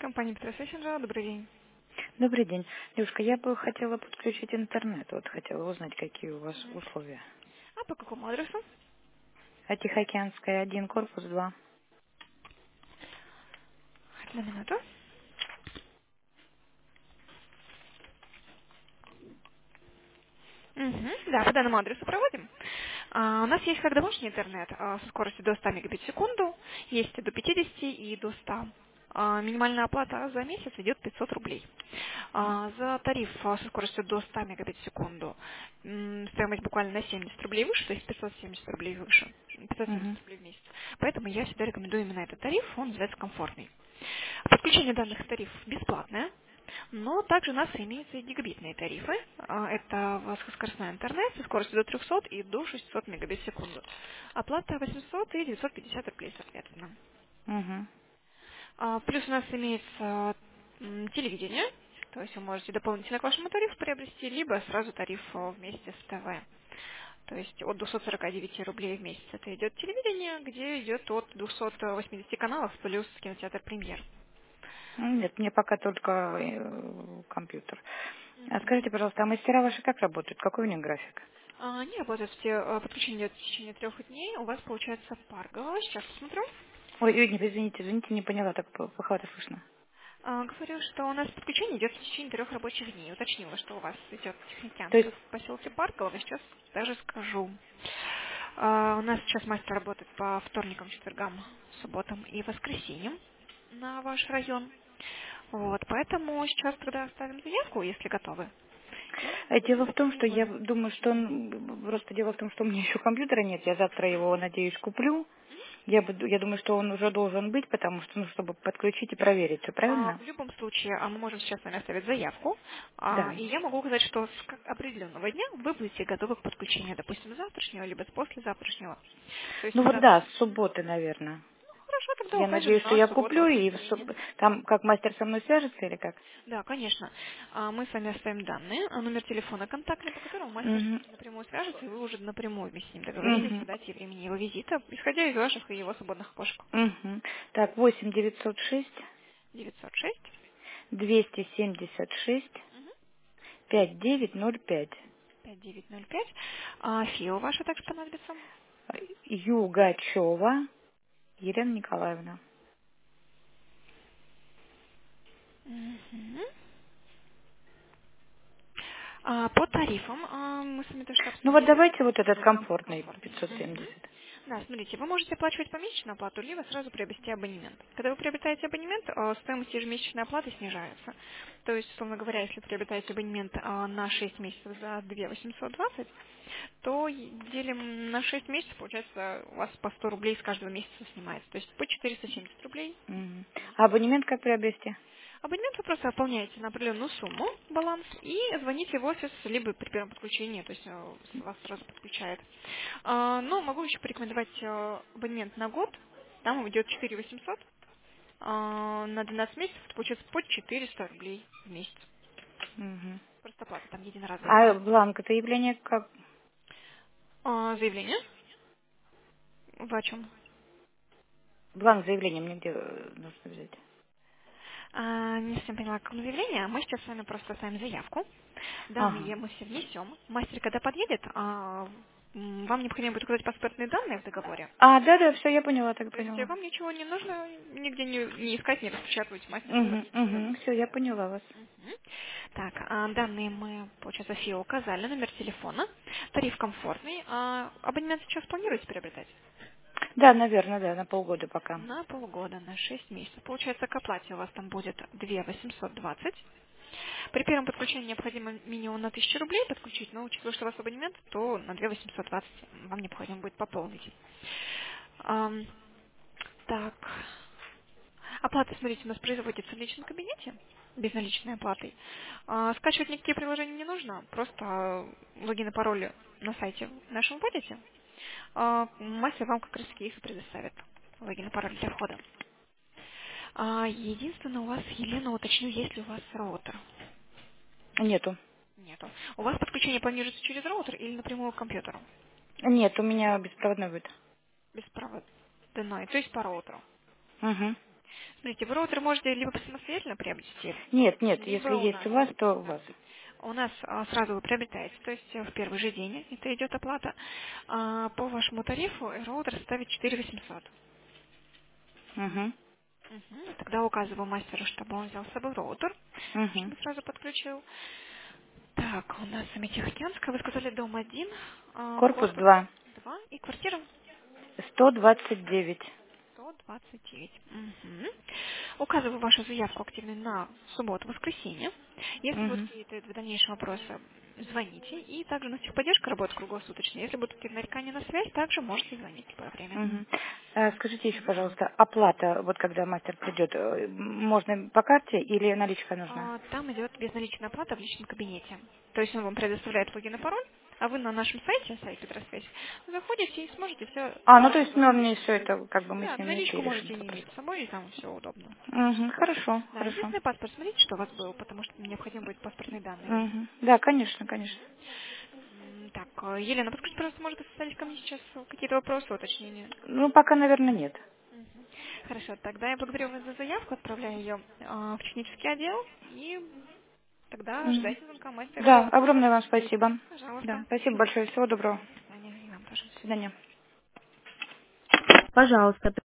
Компания Петросвещенжа, добрый день. Добрый день. Девушка, я бы хотела подключить интернет. Вот хотела узнать, какие у вас Мгм. условия. А по какому адресу? А Тихоокеанская, 1, корпус 2. Одну минуту. Мгм. Да, по данному адресу проводим. У нас есть как домашний интернет со скоростью до 100 мегабит в секунду, есть и до 50 и до 100. Минимальная оплата за месяц идет 500 рублей. За тариф со скоростью до 100 мегабит в секунду стоимость буквально на 70 рублей выше, то есть 570 рублей выше, 570 Угу. рублей в месяц. Поэтому я всегда рекомендую именно этот тариф, он называется комфортный. Подключение данных тарифов бесплатное, но также у нас имеются и гигабитные тарифы. Это высокоскоростной интернет со скоростью до 300 и до 600 мегабит в секунду. Оплата 800 и 950 рублей, соответственно. Угу. Плюс у нас имеется телевидение, то есть вы можете дополнительно к вашему тарифу приобрести, либо сразу тариф вместе с ТВ. То есть от 249 рублей в месяц это идет телевидение, где идет от 280 каналов плюс кинотеатр «Премьер». Нет, мне пока только компьютер. А скажите, пожалуйста, а мастера ваши как работают? Какой у них график? Они работают все, подключение идет в течение 3 дней. У вас получается Парго. Сейчас посмотрю. Ой, нет, извините, не поняла, так плоховато слышно. Говорю, что у нас подключение идет в течение 3 рабочих дней. Уточнила, что у вас идет То есть, Тихоокеанская в поселке Парково. Сейчас даже скажу. У нас сейчас мастер работает по вторникам, четвергам, субботам и воскресеньям на ваш район. Вот, поэтому сейчас тогда оставим заявку, если готовы. И дело будем в том, что я звонить. думаю, что просто дело в том, что у меня еще компьютера нет. Я завтра его, надеюсь, куплю. Я думаю, что он уже должен быть, потому что, ну, чтобы подключить и проверить, все правильно? В любом случае, мы можем сейчас с вами оставить заявку, Да. и я могу указать, что с определенного дня вы будете готовы к подключению, допустим, с завтрашнего, либо с послезавтрашнего. То есть Ну с вот завтра... да, с субботы, наверное. Хорошо, тогда Я укажем надеюсь, что на я субботу, куплю, и воскресенье. там как мастер со мной свяжется или как? Да, конечно. Мы с вами оставим данные, номер телефона контактный, по которому мастер с Угу. вами напрямую свяжется, и вы уже напрямую вместе с ним договорились о Угу. дате и времени его визита, исходя из ваших и его свободных окошек. Угу. Так, 8 906 906 276 5905. 5905. ФИО ваша также понадобится. Югачева Елена Николаевна. Мгм. По тарифам мы с вами тоже что Ну вот обсудили. давайте вот этот комфортный Комфортный. Мгм. 570. Да, смотрите, вы можете оплачивать помесячную оплату, либо сразу приобрести абонемент. Когда вы приобретаете абонемент, стоимость ежемесячной оплаты снижается. То есть, условно говоря, если приобретаете абонемент на 6 месяцев за 2 820, то делим на 6 месяцев, получается, у вас по 100 рублей с каждого месяца снимается. То есть по 470 рублей. Мгм. А абонемент как приобрести? Абонемент вы просто пополняете на определенную сумму, баланс, и звоните в офис, либо при первом подключении, то есть вас сразу подключает. Но могу еще порекомендовать абонемент на год. Там идет 4 800. На 12 месяцев это получается по 400 рублей в месяц. Мгм. Просто оплата там единоразовая. А бланк это явление как? Заявление? Вы о чем? Бланк заявления мне где нужно взять? Не совсем поняла, какое заявление. Мы сейчас с вами просто оставим заявку. Ага. Данные мы все внесем. Мастер, когда подъедет, вам необходимо будет указать паспортные данные в договоре. А, да, все, я поняла, так То есть поняла. вам ничего не нужно, нигде не искать, не распечатывать. Мастер все Угу, организует. угу, все, я поняла вас. Мгм. Так, данные мы, получается, ФИО указали, номер телефона, тариф комфортный. Абонемент сейчас планируете приобретать? Да, наверное, да, на полгода пока. На полгода, на 6 месяцев. Получается, к оплате у вас там будет 2 820. При первом подключении необходимо минимум на 1000 рублей подключить, но учитывая, что у вас абонемент, то на 2 820 вам необходимо будет пополнить. Ам, Так, оплата, смотрите, у нас производится в личном кабинете, безналичной оплатой. Скачивать никакие приложения не нужно, просто логин и пароль на сайте нашем вводите. Мастер вам как раз их и предоставит, логин и пароль для входа. Единственное, у вас, Елена, уточню, есть ли у вас роутер? Нету. Нету. У вас подключение планируется через роутер или напрямую к компьютеру? Нет, у меня беспроводной будет. Беспроводной, то есть по роутеру. Угу. Смотрите, вы роутер можете либо самостоятельно приобрести, Нет, нет, либо если у есть нас. у вас, то у Да. вас. У нас сразу вы приобретаете, то есть в первый же день это идет оплата. По вашему тарифу роутер составит 4800. Угу. Тогда указываю мастеру, чтобы он взял с собой роутер, Угу. чтобы сразу подключил. Так, у нас Самитихотянская, вы сказали дом 1, Корпус корпус 2. 2 и квартира 129. 129. Мгм. Указываю вашу заявку активной на субботу-воскресенье. Если будут Угу. какие-то дальнейшие вопросы, звоните. И также у нас техподдержка работает круглосуточно. Если будут какие-то нарекания на связь, также можете звонить в любое время. Угу. Скажите еще, пожалуйста, оплата, вот когда мастер придет, можно по карте или наличка нужна? Там идет безналичная оплата в личном кабинете. То есть он вам предоставляет логин и пароль, а вы на нашем сайте Петросвязь, заходите и сможете все Ну то сразу есть, ну, заплатить. мне все это, как бы мы Да, с ним вместе и наличку решим можете этот не вопрос. иметь с собой, и там все удобно. Угу. Хорошо, Да, хорошо. единственный паспорт, смотрите, что у вас был, потому что необходимы будут паспортные данные. Угу. Да, конечно, конечно. Так, Елена, подскажите, пожалуйста, может, остались ко мне сейчас какие-то вопросы, уточнения? Ну, пока, наверное, нет. Хорошо, тогда я благодарю вас за заявку, отправляю ее в технический отдел, и тогда Мгм. ждайте звонка мастера. Да, огромное вам спасибо. Да, Пожалуйста. спасибо большое. Всего доброго. До свидания, и вам тоже. До свидания. Пожалуйста,